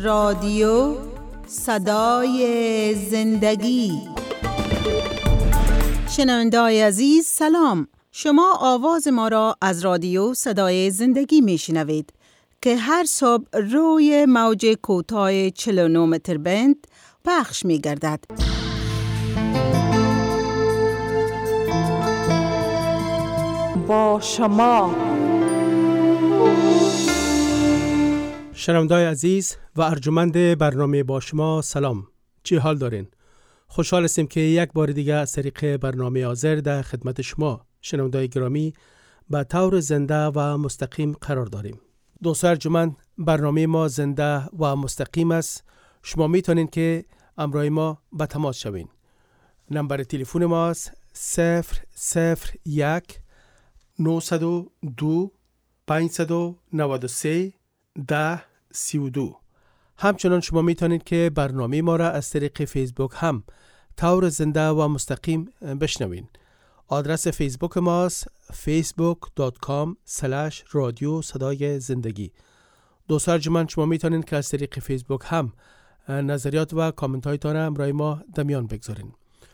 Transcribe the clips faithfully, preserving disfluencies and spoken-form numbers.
رادیو صدای زندگی. شنونده‌های عزیز سلام، شما آواز ما را از رادیو صدای زندگی میشنوید که هر صبح روی موج کوتاه چهل و نه متر بند پخش می‌گردد. با شما شنونده‌های عزیز و ارجمند برنامه با شما سلام، چی حال دارین؟ خوشحال هستیم که یک بار دیگه از طریق برنامه حاضر در خدمت شما شنونده‌های گرامی به طور زنده و مستقیم قرار داریم. دوستان ارجمند، برنامه ما زنده و مستقیم است. شما میتونین که همراه ما به تماس شوین. نمبر تلفن ما است صفر صفر یک نهصد و دو پانصد و نود و سه ده سی و دو. همچنان شما میتونید که برنامه ما را از طریق فیسبوک هم طور زنده و مستقیم بشنوین. آدرس فیسبوک ما است فیسبوک دات کام اسلش رادیو صدای زندگی. دوستان ارجمند، شما میتونید که از طریق فیسبوک هم نظریات و کامنت هایتان را همراه ما در میان بگذارین.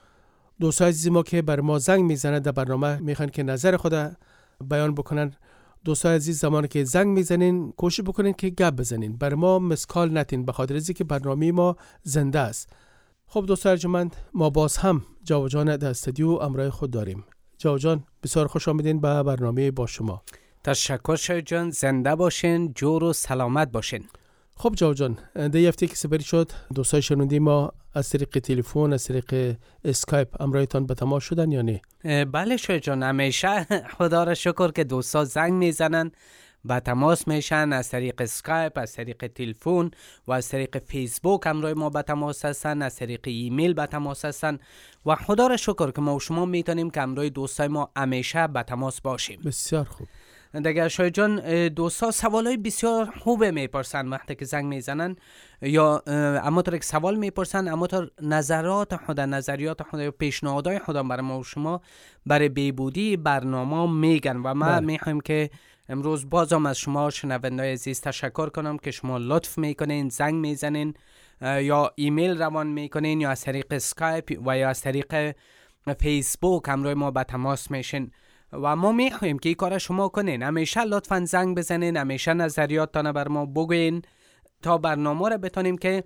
دوستان عزیز ما که بر ما زنگ میزنند در برنامه میخوان که نظر خود بیان بکنن، دوستان عزیز زمانی که زنگ میزنین کوشش بکنین که گپ بزنین، بر ما مسکال نتین، به خاطر اینکه برنامه ما زنده است. خب دوستان ارجمند، ما باز هم جاو جان در استودیو همراه خود داریم. جاو جان، بسیار خوش آمدین به برنامه با شما. تشکر شاید جان، زنده باشین، جور و سلامت باشین. خب جاو جان، ده هفته که سپری شد دوستای شنوندی ما از طریق تلفن، از طریق اسکایپ همراهتان به تماس شدن یا نه؟ بله شاید جان، همیشه خدا را شکر که دوستا زنگ میزنن، به تماس میشن از طریق اسکایپ، از طریق تلفن و از طریق فیسبوک همراه ما به تماس هستن، از طریق ایمیل به تماس هستن و خدا را شکر که ما و شما میتونیم که همراه دوستای ما همیشه به تماس باشیم. بسیار خوب. دیگه شاید جان، دوستا سوالای بسیار خوبه میپرسن وقتی که زنگ میزنن، یا اما طور که سوال میپرسن اما طور نظرات خود، نظریات خود یا پیشنهادهای خود برای ما و شما برای بهبودی برنامه میگن و ما میخوایم که امروز بازم از شما شنونده‌های عزیز تشکر کنم که شما لطف میکنین، زنگ میزنین یا ایمیل روان میکنین یا از طریق اسکایپ و یا از طریق فیسبوک همراه ما به تماس میشین و ما میخوایم که این کار شما کنین. همیشه لطفاً زنگ بزنین، همیشه نظریاتتان بر ما بگوین تا برنامه را بتونیم که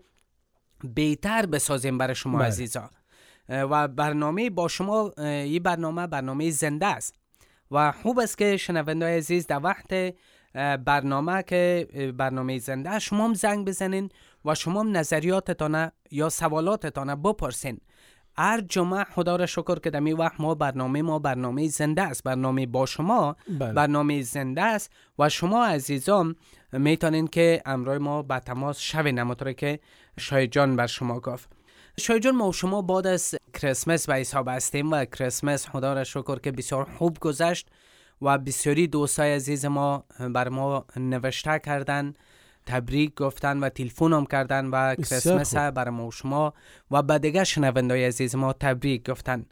بهتر بسازیم برای شما بله. عزیزا. و برنامه با شما، این برنامه برنامه زنده است و خوب است که شنونده‌های عزیز در وقت برنامه که برنامه زنده شما هم زنگ بزنین و شما هم نظریاتتان یا سوالاتتان بپرسین. هر جمعه خدا را شکر که دمی وقت ما برنامه ما برنامه زنده است، برنامه با شما بله. برنامه زنده است و شما عزیزان میتونین که همراه ما به تماس شوین. همونطور که شاید جان بر شما گفت. شاید جان، ما و شما بعد از کریسمس به حساب هستیم و کریسمس خدا را شکر که بسیار خوب گذشت و بسیاری دوستای عزیز ما بر ما نوشته کردن، تبریک گفتن و تلفن هم کردن و کریسمس برای ما و شما و به دیگه شنونده‌های عزیز ما تبریک گفتن.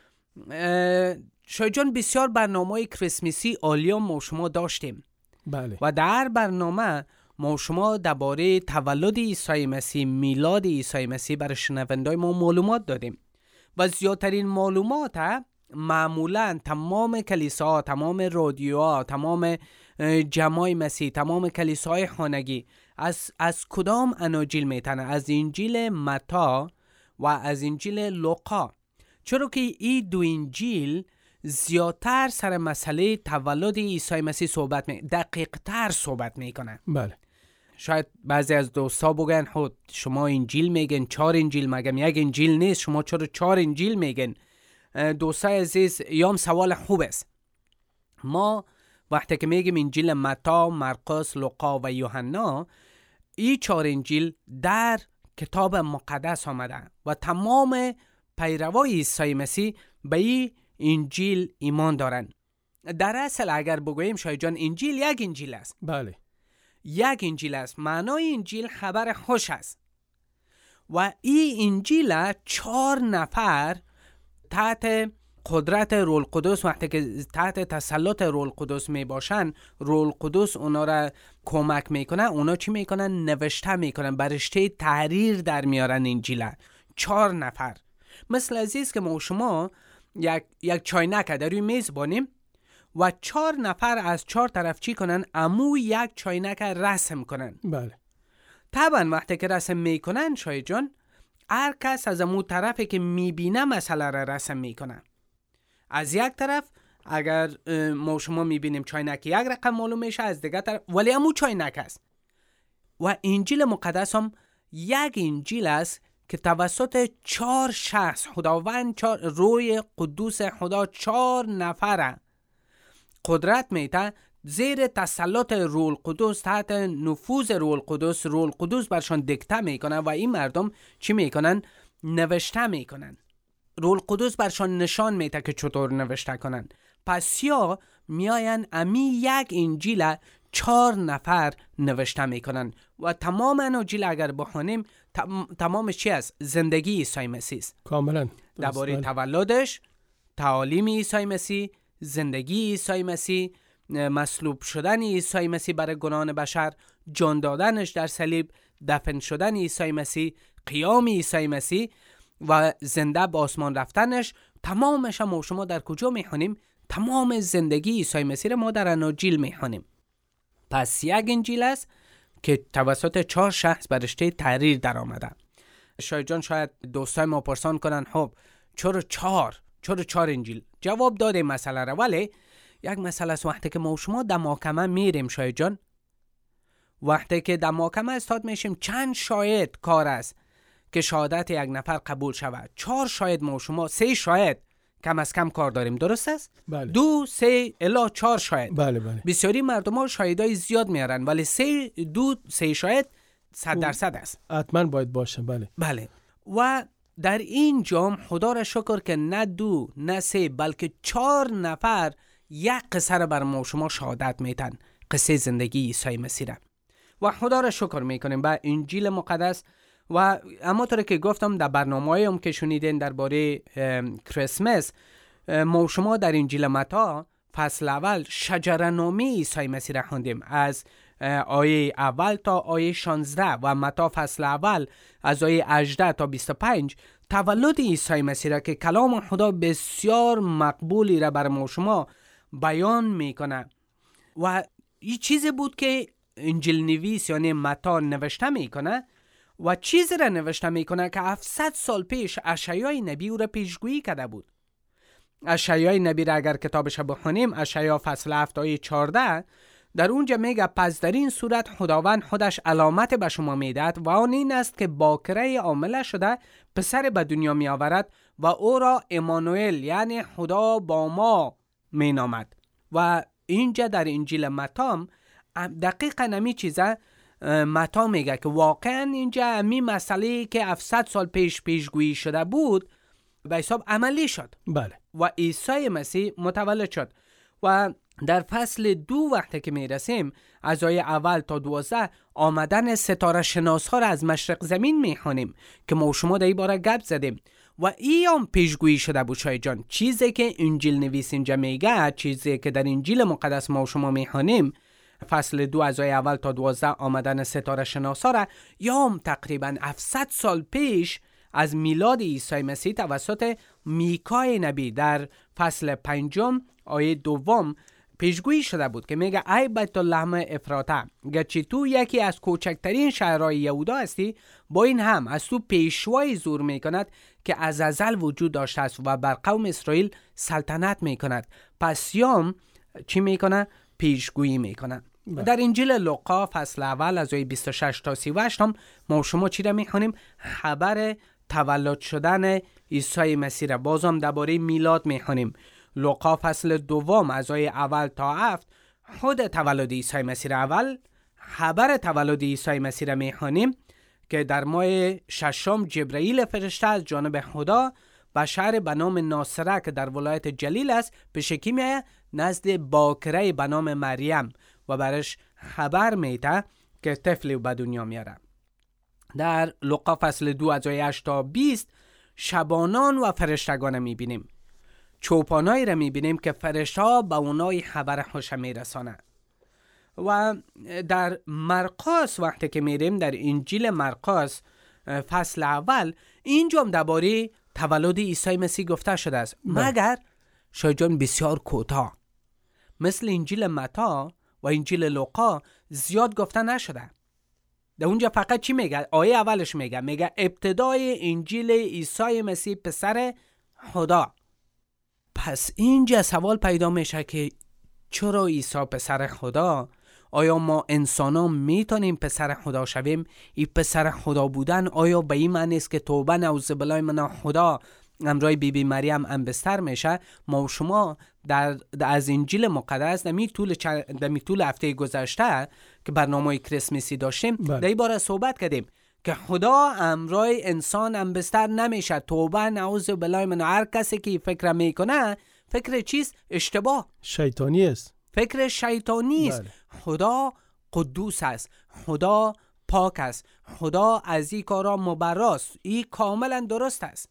شاید جان، بسیار برنامه کریسمسی عالی ما و شما داشتیم بله. و در برنامه ما و شما درباره تولد عیسی مسیح، میلاد عیسی مسیح برای شنونده‌های ما معلومات دادیم و زیادترین معلومات معمولاً تمام کلیساها، تمام رادیوها، تمام جماع مسیح، تمام کلیساهای خانگی از از کدام اناجیل میتنه؟ از انجیل متی و از انجیل لوقا، چرا که این دو انجیل زیادتر سر مسئله تولد عیسی مسیح صحبت می دقیق تر صحبت میکنه. بله. شاید بعضی از دوستا بگن خود شما انجیل میگن، چهار انجیل، مگم یک انجیل نیست، شما چرا چهار انجیل میگن؟ دوستای عزیز، یام سوال خوب است. ما وقتی که میگیم انجیل متی، مرقس، لوقا و یوحنا، این چهار انجیل در کتاب مقدس آمده و تمام پیروای عیسی مسیح به این انجیل ایمان دارن. در اصل اگر بگوییم شاید جان، انجیل یک انجیل است. بله. یک انجیل است. معنای انجیل خبر خوش است و این انجیل چهار نفر تحت قدرت روح القدس وقتی که تحت تسلط روح القدس می باشن، روح القدس اونا را کمک میکنه. اونا چی میکنن؟ نوشته میکنن، برشته تحریر در میارن انجیل. چهار نفر مثل عزیز که ما شما یک یک چاینک در روی میز بانیم و چهار نفر از چهار طرف چی کنن؟ امو یک چاینک رسم کنن. بله. طبعا وقتی که رسم میکنن شاید جان، هر کس از امو طرفی که میبینه مسئله را رسم میکنه. از یک طرف اگر ما شما میبینیم چاینک یک رقم معلوم میشه، از دیگر طرف ولی امو چاینک است. و انجیل مقدس هم یک انجیل است که توسط چهار شخص خداوند، چهار روح قدوس خدا، چهار نفره قدرت میده زیر تسلط روح القدس، تحت نفوذ روح القدس. روح القدس برشان دیکته میکنه و این مردم چی میکنن؟ نوشته میکنن. روح القدس برشان نشان میده که چطور نوشته کنن. پس یا میاین امی یک انجیل چهار نفر نوشته میکنن و تمام اناجیل اگر بخونیم تمامش چی است؟ زندگی عیسی مسیح است. کاملا درباره تولدش، تعالیم عیسی مسیح، زندگی عیسی مسیح، مصلوب شدن عیسی مسیح برای گناهان بشر، جان دادنش در صلیب، دفن شدن عیسی مسیح، قیام عیسی مسیح و زنده به آسمان رفتنش. تمامش ما شما در کجا میخونیم؟ تمام زندگی عیسی مسیح را ما در اناجیل میخونیم. پس یک انجیل است که توسط چهار شخص برشته تحریر در آمده. شاید جان شاید دوستای ما پرسان کنن خب چرا چهار؟ چرا چهار انجیل؟ جواب داده مسئله را، ولی یک مسئله است وقتی که ما شما در محکمه میریم شاید جان، وقتی که در محکمه استاد میشیم چند شاهد کار است که شهادت یک نفر قبول شود. چهار شاهد ما شما، سه شاهد کم از کم کار داریم، درست است؟ بله. دو سه الا چهار شاهد. بله بله. بسیاری مردم ها شاهدای زیاد میارن ولی سه دو سه شاهد صد درصد است. حتما باید باشه. بله بله. و در این جام خدا را شکر که نه دو نه سه بلکه چهار نفر یک قصه را بر ما شما شهادت میتن، قصه زندگی عیسی مسیح را، و خدا را شکر میکنیم با انجیل مقدس. و اما طور که گفتم در برنامه‌ای هم که شنیدین درباره کریسمس، ما شما در انجیل متی فصل اول شجره‌نامه عیسی مسیح را خوندیم از آیه اول تا آیه شانزده و متی فصل اول از آیه هجده تا بیست و پنج تولد عیسی مسیح را که کلام خدا بسیار مقبولی را بر ما شما بیان میکنه. و این چیزی بود که انجیل نویس یعنی متی نوشته میکنه و چیزی را نوشته میکنه که هفتصد سال پیش اشعیا نبی او را پیشگویی کرده بود. اشعیا نبی را اگر کتابش بخونیم، اشعیا فصل هفت آیه چهارده، در اونجا میگه پس در این صورت خداوند خودش علامت به شما میدهد و آن این است که باکره عامله شده پسر به دنیا می آورد و او را امانوئل یعنی خدا با ما می نامد. و اینجا در انجیل متی دقیقاً نمی چیزه متی میگه که واقعا اینجا امی مسئله که هفتصد سال پیش پیشگویی شده بود به حساب عملی شد. بله. و عیسی مسیح متولد شد. و در فصل دو وقتی که میرسیم از آیه اول تا دوازده آمدن ستاره شناس ها را از مشرق زمین میخوانیم که ما شما در این باره گپ زدیم و این هم پیشگویی شده بود شاید جان. چیزی که انجیل نویس اینجا میگه، چیزی که در انجیل مقدس ما شما میخوانیم فصل دو از آیه اول تا دوازده آمدن ستاره شناس ها را یا هم تقریبا هفتصد سال پیش از میلاد عیسی مسیح توسط میکای نبی در فصل پنجم آیه دوم پیشگویی شده بود که میگه ای بیت لحم افراطه، گرچه تو یکی از کوچکترین شهرهای یهودا هستی، با این هم از تو پیشوای زور میکند که از ازل وجود داشته است و بر قوم اسرائیل سلطنت میکند. پس یام چی میکنه؟ پیشگویی میکنه. در انجیل لوقا فصل اول از آیه بیست و شش تا سی و هشت هم ما شما چی را میخونیم؟ خبر تولد شدن عیسی مسیح را بازم درباره میلاد میخونیم. لوقا فصل دوم از آیه اول تا هفت خود تولد عیسی مسیح را اول خبر تولد عیسی مسیح را میخونیم که در ماه ششم جبرئیل فرشته از جانب خدا به شهر به نام ناصره که در ولایت جلیل است به شکی میآید نزد باکره به نام مریم و برش خبر میده که طفلی به دنیا میاره. در لوقا فصل دو از آیه هشت تا بیست شبانان و فرشتگان میبینیم. چوپانایی را میبینیم که فرشته به اونای خبر خوش میرسانه. و در مرقس وقتی که میریم در انجیل مرقس فصل اول، اینجا هم درباره تولد عیسی مسیح گفته شده است، مگر شاید جان بسیار کوتاه. مثل انجیل متی و انجیل لوقا زیاد گفته نشده. در اونجا فقط چی میگه؟ آیه اولش میگه میگه ابتدای انجیل عیسی مسیح پسر خدا. پس اینجا سوال پیدا میشه که چرا عیسی پسر خدا؟ آیا ما انسانا میتونیم پسر خدا شویم؟ این پسر خدا بودن آیا به این معنی است که توبه نعوذ بالله من خدا امرای بی بی مریم انبستر میشه؟ ما و شما در, در از انجیل مقدس در می طول در می طول هفته گذشته که برنامه کریسمسی داشتیم در این باره صحبت کردیم که خدا امرای انسان انبستر نمیشه. توبه نعوذ بالله من. هر کسی که فکر میکنه فکر چیست؟ اشتباه شیطانی است. فکر شیطانی است. خدا قدوس است، خدا پاک است، خدا از این کارا مبراست، این کاملا درست است.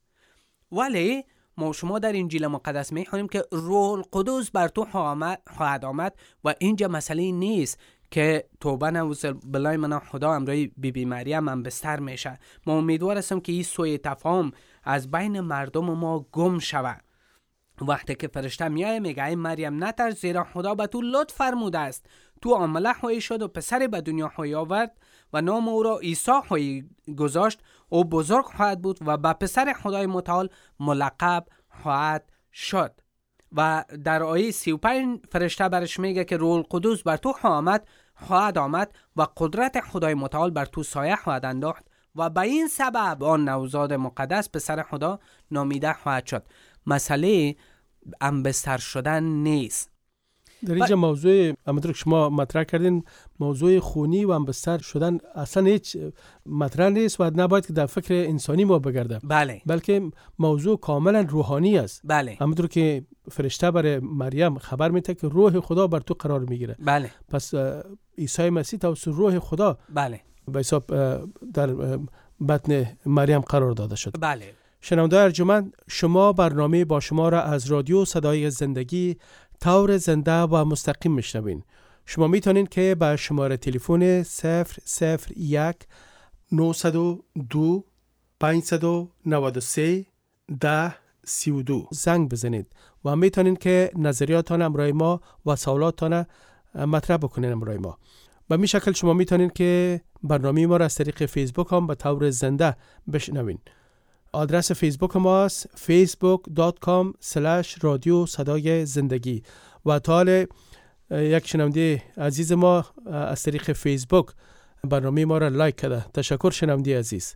ولی ما شما در انجیل مقدس میخونیم که روح القدس بر تو خواهد آمد و اینجا مسئله نیست که توبه نعوذ بالله من خدا امرای بی بی مریم هم بستر میشه. ما امیدوار هستم که این سوء تفاهم از بین مردم ما گم شود. وقتی که فرشته میای میگه ای مریم نترس، زیرا خدا به تو لطف فرموده است، تو عامله خواهی شد و پسری به دنیا خواهی آورد و نام او را عیسی خواهی گذاشت. او بزرگ خواهد بود و به پسر خدای متعال ملقب خواهد شد. و در آیه سی و پنج فرشته برش میگه که روح القدس بر تو آمد خواهد آمد و قدرت خدای متعال بر تو سایه خواهد انداخت و به این سبب آن نوزاد مقدس پسر خدا نامیده خواهد شد. مسئله انبستر شدن نیست. در اینجا ب... موضوع همونطور که شما مطرح کردین، موضوع خونی و انبستر شدن اصلا هیچ مطرح نیست و نباید که در فکر انسانی ما بگرده. بله. بلکه موضوع کاملا روحانی است. بله. همونطور که فرشته برای مریم خبر میده که روح خدا بر تو قرار میگیره. بله. پس عیسی مسیح توسط روح خدا بله به حساب در بطن مریم قرار داده شد. بله. شنوندگان ارجمند، شما برنامه با شما را از رادیو صدای زندگی طور زنده و مستقیم میشنوین. شما میتونین که با شماره تلفن صفر صفر یک نهصد و دو پانصد و نود و سه ده سی و دو زنگ بزنید و میتونین که نظریاتان امرای ما و سوالاتان مطرح بکنین امرای ما. به می شکل شما میتونین که برنامه ما را از طریق فیسبوک هم به طور زنده بشنوین. آدرس فیسبوک ماست فیسبوک دات کام اسلش رادیو صدای زندگی و تا یک شنونده عزیز ما از طریق فیسبوک برنامه ما را لایک کرده. تشکر شنونده عزیز.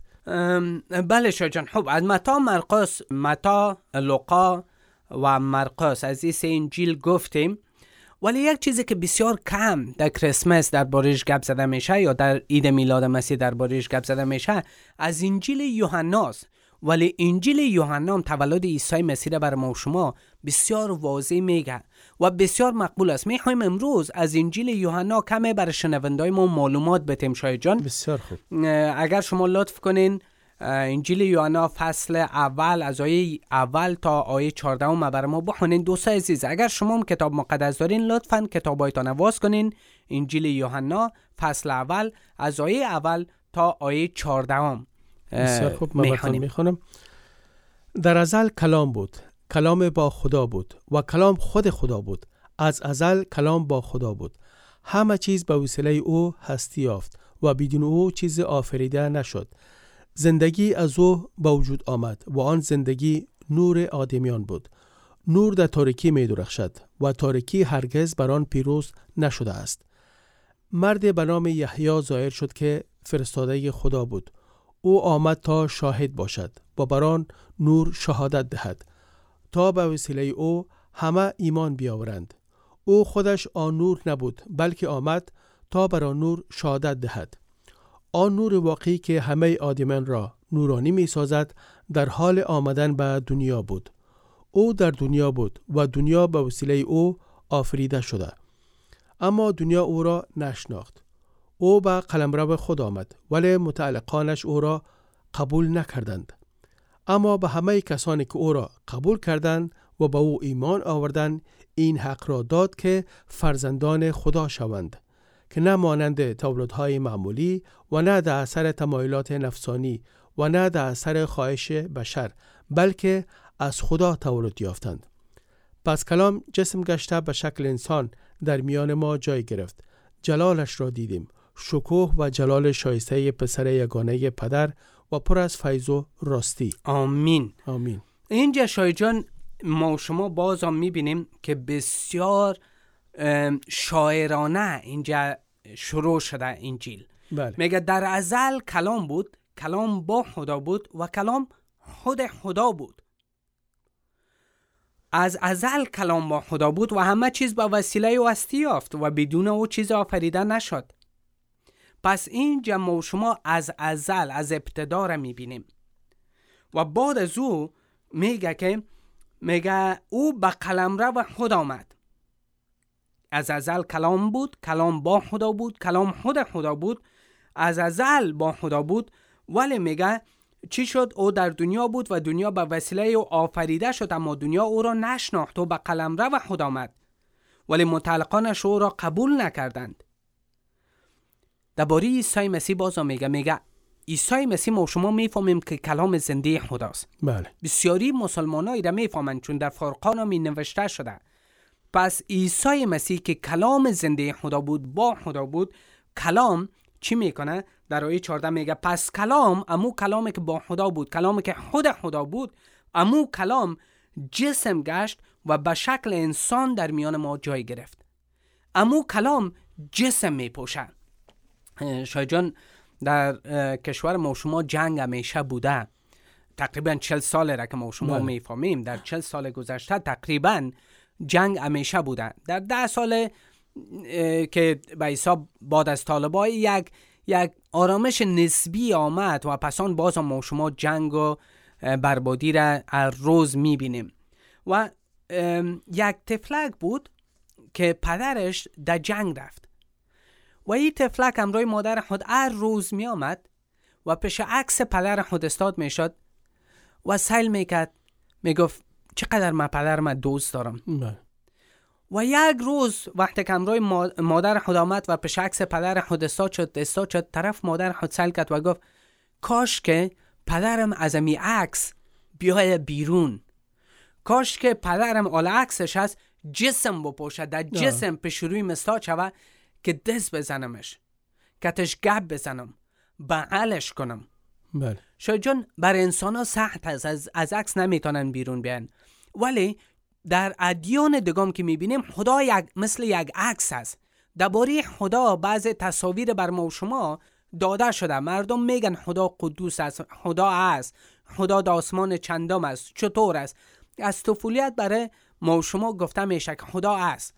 بله شاه جان. خب از متی مرقس، متی لوقا و مرقس از این سه انجیل گفتیم، ولی یک چیزی که بسیار کم در کریسمس در بارش گپ زده میشه یا در عید میلاد مسیح در بارش گپ زده میشه از انجیل یوحناست. ولی انجیل یوحنا هم تولد عیسی مسیح را برای ما و شما بسیار واضح میگه و بسیار مقبول است. میخوایم امروز از انجیل یوحنا کمی برای شنوندای ما معلومات بدیم شاه جان. بسیار خوب. اگر شما لطف کنین انجیل یوحنا فصل اول از آیه اول تا آیه چهارده هم برای ما بخونین. دوستان عزیز، اگر شما هم کتاب مقدس دارین لطفاً کتابایتان باز کنین. انجیل یوحنا فصل اول از آیه اول تا آیه چهارده هم بسیار خوب. من براتون میخونم. در ازل کلام بود، کلام با خدا بود و کلام خود خدا بود. از ازل کلام با خدا بود. همه چیز به وسیله او هستی یافت و بدون او چیز آفریده نشد. زندگی از او به وجود آمد و آن زندگی نور آدمیان بود. نور در تاریکی می درخشد و تاریکی هرگز بر آن پیروز نشده است. مرد به نام یحیی ظاهر شد که فرستاده خدا بود. او آمد تا شاهد باشد و بر آن نور شهادت دهد تا به وسیله او همه ایمان بیاورند. او خودش آن نور نبود، بلکه آمد تا بر آن نور شهادت دهد. آن نور واقعی که همه آدمان را نورانی می سازد در حال آمدن به دنیا بود. او در دنیا بود و دنیا به وسیله او آفریده شده، اما دنیا او را نشناخت. او به قلمرو خود آمد ولی متعلقانش او را قبول نکردند. اما به همه کسانی که او را قبول کردند و به او ایمان آوردن این حق را داد که فرزندان خدا شوند، که نه مانند تولدهای معمولی و نه در اثر تمایلات نفسانی و نه در اثر خواهش بشر، بلکه از خدا تولد یافتند. پس کلام جسم گشته به شکل انسان در میان ما جای گرفت. جلالش را دیدیم، شکوه و جلال شایسته پسر یگانه پدر و پر از فیض و راستی. آمین. آمین. اینجا شای جان ما و شما باز هم میبینیم که بسیار شاعرانه اینجا شروع شده انجیل. بله. میگه در ازل کلام بود، کلام با خدا بود و کلام خود خدا بود. از ازل کلام با خدا بود و همه چیز با وسیله او هستی یافت و بدون او چیز آفریده نشد. پس اینجا ما و شما از ازل، از ابتدا را میبینیم و بعد از او میگه که میگه او به قلمرو و خود آمد. از ازل کلام بود، کلام با خدا بود، کلام خود خدا بود، از ازل با خدا بود. ولی میگه چی شد؟ او در دنیا بود و دنیا به وسیله او آفریده شد، اما دنیا او را نشناخت. او به قلمرو و خود آمد ولی متعلقانش او را قبول نکردند. درباره عیسی مسیح باز میگه میگه عیسی مسیح ما شما میفهمیم که کلام زنده خداست. بله. بسیاری مسلمانایی را میفهمند چون در فرقان هم نوشته شده. پس عیسی مسیح که کلام زنده خدا بود، با خدا بود، کلام چی میکنه؟ در آیه چهارده میگه پس کلام، امو کلامی که با خدا بود، کلامی که خود خدا بود، امو کلام جسم گشت و به شکل انسان در میان ما جای گرفت. امو کلام جسم میپوشه. شای جان در کشور ما شما جنگ همیشه بوده. تقریبا چل ساله را که ما شما میفهمیم. در چل سال گذشته تقریبا جنگ همیشه بوده. در ده سال که به حساب بعد از طالبای یک یک آرامش نسبی آمد و پسان باز ما شما جنگ و بربادی را هر روز میبینیم. و یک تفلک بود که پدرش در جنگ رفت و این تفلک همراه مادر خود هر روز می آمد و پیش عکس پدر خود استاد می شد و سیل می کرد، می گفت چقدر من پدر من دوست دارم. بله. و یک روز وقتی که همراه مادر خود آمد و پیش عکس پدر خود استاد شد استاد شد طرف مادر خود سیل کرد و گفت کاش که پدرم از امی عکس بیای بیرون، کاش که پدرم آل عکسش هست جسم بپوشه، در جسم پیش روی مستاد شوه که دست بزنمش، کتش گب بزنم، بغلش کنم. بله. شاید جان بر انسان ها سخت هست، از, از عکس نمیتونن بیرون بیان. ولی در ادیان دگام که میبینیم خدا یک مثل یک عکس هست. درباره خدا بعض تصاویر بر ما و شما داده شده. مردم میگن خدا قدوس است، خدا است، خدا در آسمان چندم است، چطور است؟ از طفولیت برای ما و شما گفته میشه که خدا است.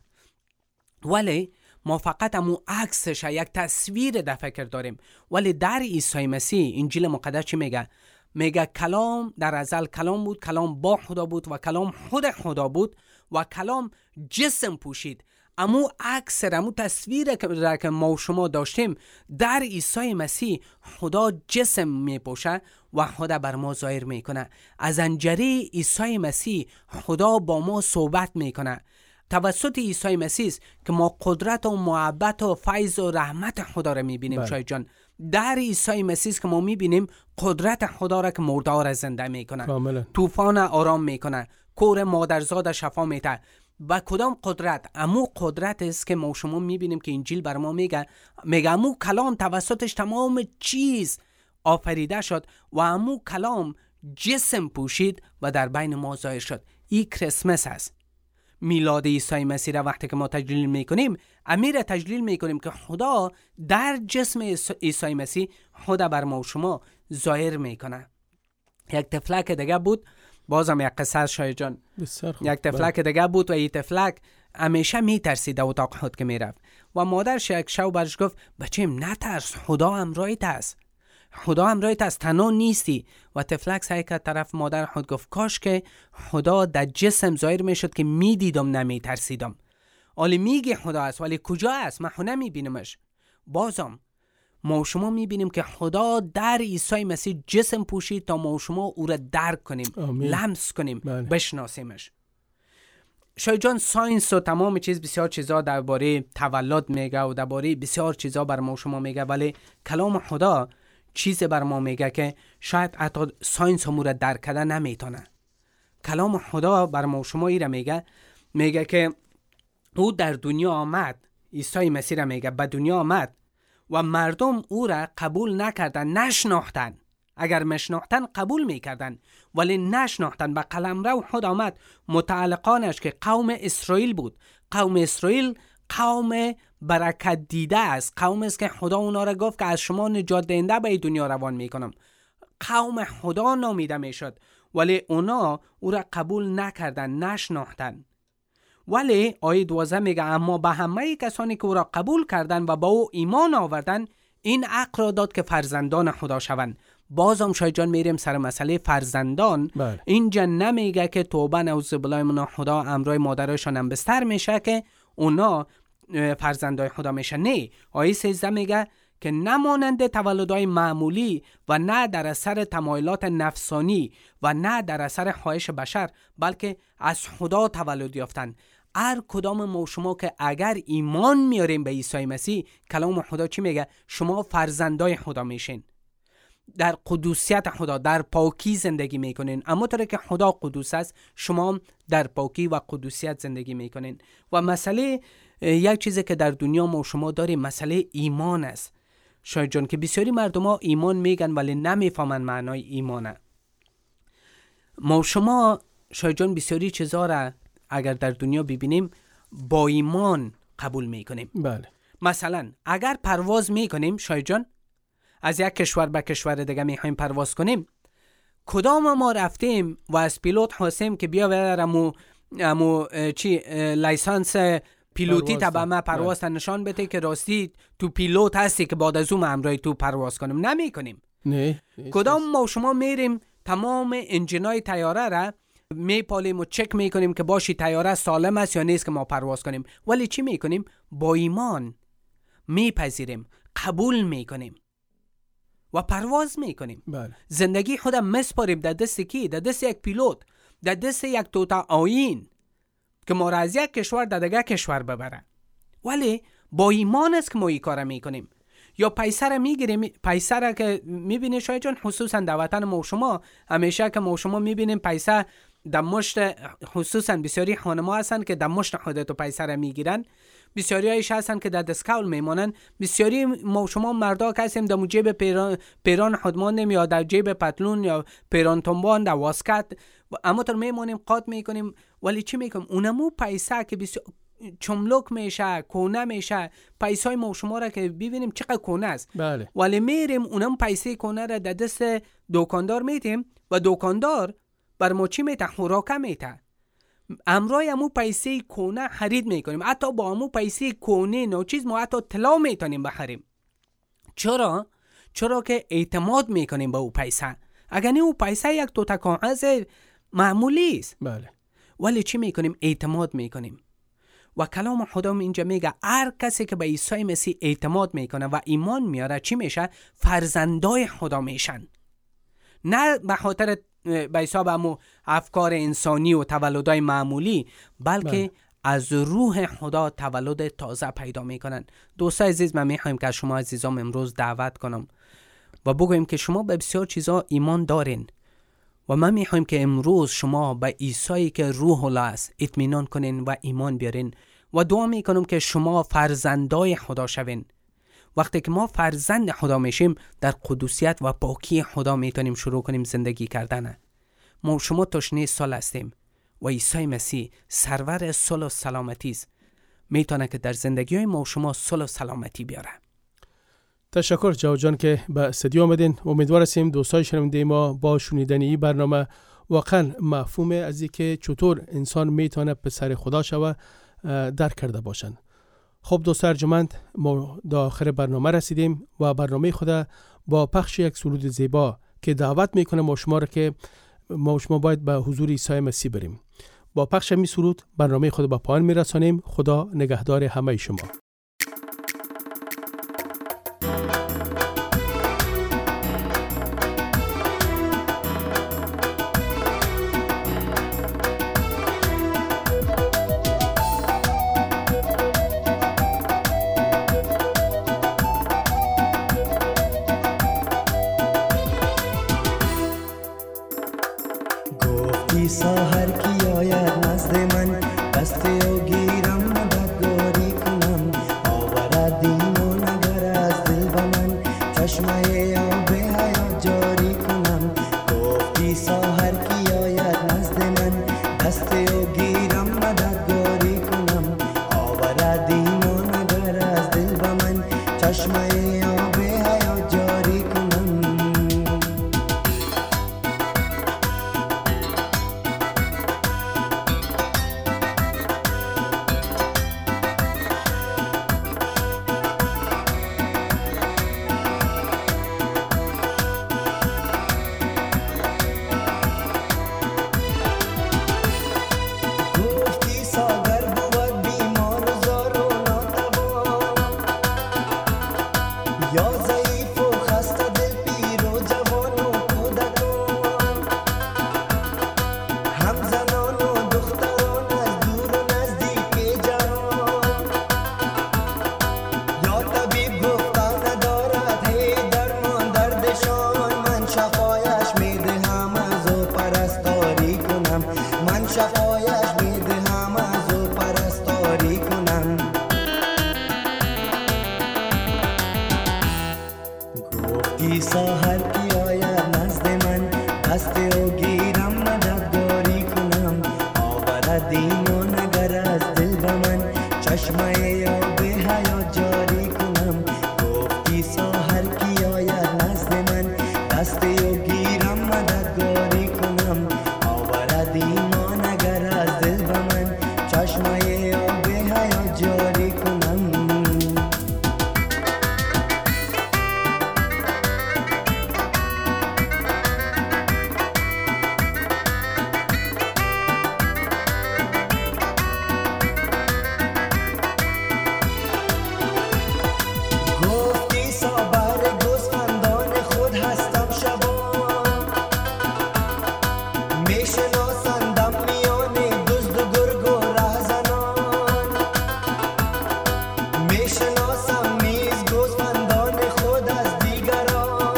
ولی ما فقط همون عکسش یک تصویر در فکر داریم. ولی در عیسی مسیح انجیل مقدس چی میگه؟ میگه کلام در ازل کلام بود، کلام با خدا بود و کلام خود خدا بود و کلام جسم پوشید. امو عکس امو تصویر که ما و شما داشتیم در عیسی مسیح خدا جسم میپوشه و خدا بر ما ظاهر میکنه. از انجری عیسی مسیح خدا با ما صحبت میکنه. توسط عیسی مسیح که ما قدرت و محبت و فیض و رحمت خدا را میبینیم. شاید جان در عیسی مسیح که ما میبینیم قدرت خدا را که مرده را زنده میکنه، طوفان آرام میکنه، کور مادرزاد شفا میده. با کدام قدرت؟ امو قدرت است که ما شما میبینیم که انجیل بر ما میگه میگه امو کلام توسطش تمام چیز آفریده شد و امو کلام جسم پوشید و در بین ما ظاهر شد. این کریسمس است. میلاد عیسی مسیح را وقتی که ما تجلیل میکنیم امیر تجلیل میکنیم که خدا در جسم عیسی مسیح خدا بر ما و شما ظاهر میکنه. یک تفلک دیگه بود، بازم یک قصه شاید جان. یک تفلک دیگه بود و این تفلک همیشه میترسید در اتاق خود که میرفت و مادرش یک شب برش گفت بچیم نترس، خدا همراهت است، خدا همراهت است، تنها نیستی. و تفلک سعی کرد طرف مادر خود گفت کاش که خدا در جسم ظاهر میشد که میدیدم نمیترسیدم. ولی میگه خدا است ولی کجا است؟ من خود نمیبینمش. بازم ما و شما میبینیم که خدا در عیسی مسیح جسم پوشید تا ما و شما او را درک کنیم، آمین. لمس کنیم، بله. بشناسیمش. شاید جان ساینس و تمام چیز بسیار چیزا درباره تولد میگه و درباره بسیار چیزا بر ما شما میگه، ولی کلام خدا چیز بر ما میگه که شاید حتی ساینس همون را درک کرده نمیتونه. کلام خدا بر ما شما ایره میگه میگه که او در دنیا آمد، عیسی مسیح را میگه به دنیا آمد و مردم او را قبول نکردن، نشناختن. اگر مشناختن قبول میکردن ولی نشناختن. به قلمرو خود آمد، متعلقانش که قوم اسرائیل بود. قوم اسرائیل قوم برکت دیده است، قوم است که خدا اونا را گفت که از شما نجات دهنده به دنیا روان میکنم. قوم خدا نامیده میشد ولی اونا او را قبول نکردن، نشناختن. ولی آیه دوازده میگه اما به همه کسانی که او را قبول کردن و با او ایمان آوردن این حق را داد که فرزندان خدا شوند. بازم شاید جان میریم سر مسئله فرزندان. بله. اینجا نمیگه که توبه نعوذ بالله من خدا امرای مادرشان هم بستر میشه که اونا فرزندای خدا میشه. نه، آیه سیزده میگه که نمانند تولدهای معمولی و نه در اثر تمایلات نفسانی و نه در اثر خواهش بشر، بلکه از خدا تولد یافتن. هر کدام ما شما که اگر ایمان میاریم به عیسی مسیح، کلام خدا چی میگه؟ شما فرزندای خدا میشین، در قدوسیت خدا، در پاکی زندگی میکنین. اما طوری که خدا قدوس است شما در پاکی و قدوسیت زندگی میکنین. و مسئله یک چیزی که در دنیا ما شما داریم مسئله ایمان است. شاید جان که بسیاری مردم ها ایمان میگن ولی نمیفهمن معنای ایمانه. ما شما شاید جان بسیاری چیزا را اگر در دنیا ببینیم با ایمان قبول میکنیم. بله. مثلا اگر پرواز میکنیم شاید جان، از یک کشور به کشور دیگه میخوایم پرواز کنیم، کدام ما رفتیم و از پیلوت خواستیم که بیا برامو امو چی لایسنس پیلوتی تا به ما پرواز نشان بده که راستی تو پیلوت هستی که بعد از اون امرای تو پرواز کنیم؟ نمی کنیم. نه. کدام ما شما میریم تمام انجینای طیاره را میپالیم و چک میکنیم که باشی طیاره سالم است یا نیست که ما پرواز کنیم. ولی چی میکنیم؟ با ایمان میپذیریم، قبول میکنیم و پرواز میکنیم. بله. زندگی خودم مسپاریم در دست کی؟ در دست یک پیلوت، در دست یک توتا آیین که ما را از یک کشور در دیگه کشور ببره. ولی با ایمان است که ما این کار میکنیم. یا پیسه را میگیریم، پیسه را که میبینید شاید جان خصوصا در وطن ما شما همیشه که ما شما میبینیم پیسه در مشت، خصوصا بسیاری خانم‌ها هستن که در مشت خودتو پیسه را میگیرن، بسیاری هایش هستن که در دسکاول میمونن، بسیاری ما شما مردا که هستیم در جیب پیران پیران خودمان نمیاد، در جیب پتلون یا پیران تنبان در واسکت، اما تر میمونیم قاط میکنیم. ولی چی میکنیم؟ اونمو پیسه که بسیار چملک میشه، کونه میشه، پیسای ما شما را که ببینیم چقدر کونه است. بله. ولی میریم اونم پیسه کونه را در دست دکاندار میتیم و دکاندار بر ما چی میته؟ خوراکه میته. امرای امو پیسه کونه خرید میکنیم، حتی با امو پیسه کونه نو چیز ما حتی طلا میتونیم بخریم. چرا؟ چرا که اعتماد میکنیم به او پیسه. اگر نه او پیسه یک تو کاغذ معمولی است. بله. ولی چی میکنیم؟ اعتماد میکنیم. و کلام خدا اینجا میگه هر کسی که به عیسی مسیح اعتماد میکنه و ایمان میاره چی میشه؟ فرزندای خدا میشن. نه به خاطر به حساب همو افکار انسانی و تولدهای معمولی، بلکه بله. از روح خدا تولد تازه پیدا میکنن. دوستای عزیز، من میخوایم که شما عزیزام امروز دعوت کنم و بگویم که شما به بسیار چیزا ایمان دارین و من میخوایم که امروز شما به عیسی که روح الله است اطمینان کنین و ایمان بیارین و دعا میکنم که شما فرزندای خدا شوین. وقتی که ما فرزند خدا میشیم در قدوسیت و پاکی خدا میتونیم شروع کنیم زندگی کردن. ما شما تشنه صلح هستیم و عیسی مسیح سرور صلح و سلامتی است، میتونه که در زندگی های ما شما صلح و سلامتی بیاره. تشکر جواد جان که به استودیو آمدین. امیدوار هستیم دوستای شنونده ما با شنیدن این برنامه واقعا مفهوم از اینکه چطور انسان میتونه پسر خدا شوه درک کرده باشند. خب دوستان ارجمند، ما در آخر برنامه رسیدیم و برنامه خود با پخش یک سرود زیبا که دعوت میکنه ما شما را که ما شما باید به حضور عیسی مسیح بریم. با پخش می سرود برنامه خود به پایان میرسانیم. خدا نگهدار همه شما. ساحر کی آید نزد من، دست او گیرم مددگاری کنم، آورد ایمان اگر از دل به من، چشمه آب حیات جاری کنم. گفتی ساحر کی آید نزد من، دست او گیرم مددگاری کنم، آورد ایمان اگر از دل به من، چشمه آب حیات جاری کنم. یا ضعیف و خسته دل، پیر و جوان و کودکان، هم زنان و دختران از دور و نزدیک جهان. یا طبیب گفته ندارد هی درمان دردشان، من شفایش میدهم از او پرستاری کنم، من شفایش میدهم از او پرستاری کنم. گفتی ساحر کی آید نزد من، دست او گیرم مددگاری کنم، آورد ایمان اگر از دل به من، چشمه آب حیات جاری کنم. گفتی ساحر کی آید نزد من، دست او گیرم مددگاری کنم، آورد ایمان اگر از دل به من، چشمه آب حیات جاری کنم. گفتی صابر گوسفندان خود هستم شبان، میشناسندم میان دزد و گرگ و رهزنان، میشناسم نیز گوسفندان خود از دیگران.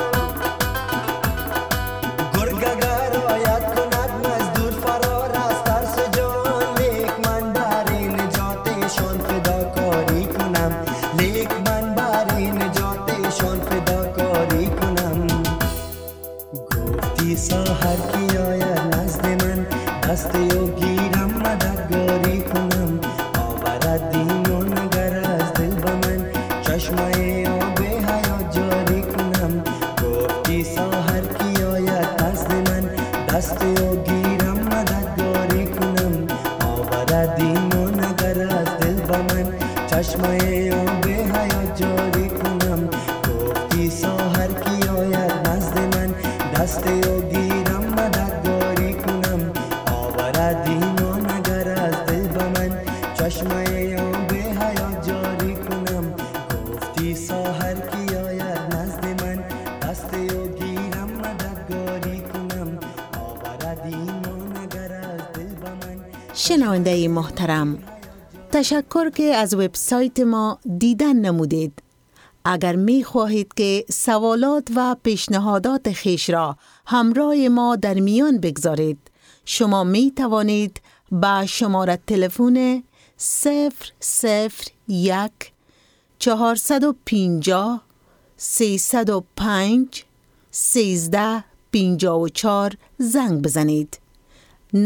گرگ اگر آید کند مزدور فرار از ترس جان، لیک من برای نجاتشان فداکاری کنم، لیک من برای نجاتشان فداکاری کنم. گفتی ساحر کی آید نزد من، دست او گیرم مددگاری کنم، آورد ایمان اگر از دل به من، چشمه آب حیات جاری کنم. گفتی ساحر کی آید نزد من، دست او گیرم مددگاری کنم، آورد ایمان اگر از دل به من، چشمه آب حیات جاری کنم. گفتی ساحر کی آید نزد من، دست او گیرم مددگاری کنم، آورد ایمان اگر از دل به من، چشمه آب حیات جاری کنم. گفتی ساحر کی آید نزد من، دست او گیرم مددگاری کنم، آورد ایمان اگر از دل به من. شنونده محترم، تشکر که از وبسایت ما دیدن نمودید. اگر می خواهید که سوالات و پیشنهادات خیش را همراه ما در میان بگذارید، شما می توانید با شماره تلفن صفر صفر یک چهارصد و پنجاه سیصد و پنج سیزده پنجاه و چهار زنگ بزنید.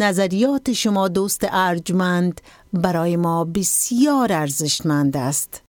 نظریات شما دوست ارجمند برای ما بسیار ارزشمند است.